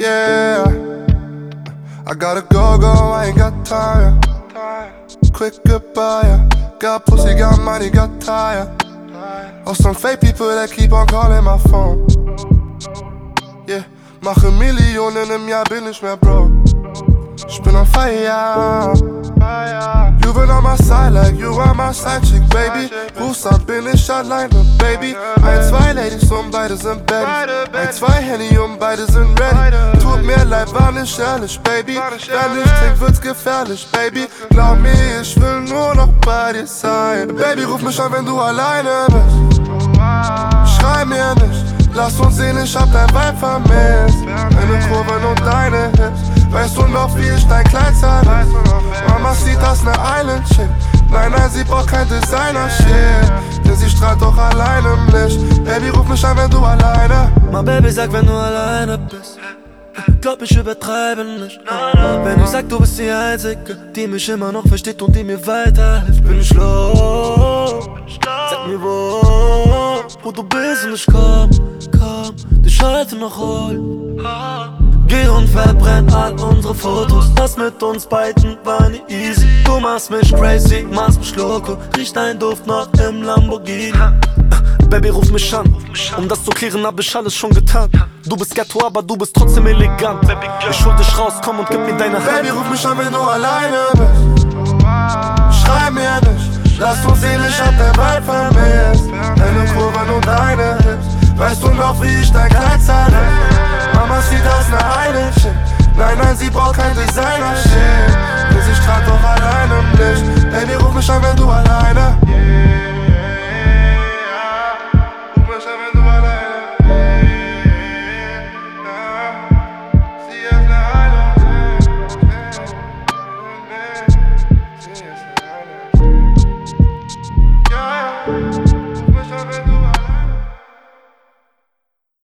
Yeah, I gotta go, I ain't got time. Quick goodbye, yeah. Got pussy, got money, got tired. Of some fake people that keep on calling my phone. Yeah, mache Millionen im Jahr, bin nicht mehr broke. Ich bin on fire. You been on my side like you are my side chick, baby. Rufst an, bin ich alleine, baby. Ein, zwei Ladies und beide sind Baddies. Ein, zwei Henny und beide sind ready. Tut mir leid, war nicht ehrlich, baby. Wenn ich trink, wird's gefährlich, baby. Glaub mir, ich will nur noch bei dir sein. Baby, ruf mich an, wenn du alleine bist. Schrei mir nicht, lass uns sehen, ich hab dein Vibe vermisst. Deine Kurven und deine Hips. Weißt du noch, wie ich dein Kleid zahle? Mama sieht das ne Island Chick. Nein, nein, sie braucht kein Designer-Shit. Denn sie strahlt doch allein im Licht. Baby, ruf mich an, wenn du alleine. Mein Baby, sag, wenn du alleine bist. Glaub, ich übertreibe nicht. Wenn ich sag, du bist die Einzige, die mich immer noch versteht und die mir weiterhilft. Bin ich los? Sag mir wo du bist und ich komm, dich heute noch holen. Geh und verbrenn all unsere Fotos. Das mit uns beiden war nie easy. Du machst mich crazy, machst mich loco. Riecht dein Duft noch im Lamborghini. Baby, ruf mich an, um das zu klären, hab ich alles schon getan. Du bist Ghetto, aber du bist trotzdem elegant. Ich hol dich raus, komm und gib mir deine Hand. Baby, ruf mich an, wenn du alleine bist. Schrei mir nicht, lass uns sehen, ich hab dein Vibe vermisst. Deine Kurven und deine Hips. Weißt du noch, wie ich dein Kleid zahle? Mama sieht aus ne Island Chick. Nein, nein, sie braucht kein Designer-Shit. Denn sie strahlt doch allein im Licht. Baby, ruf mich an, wenn du alleine bist.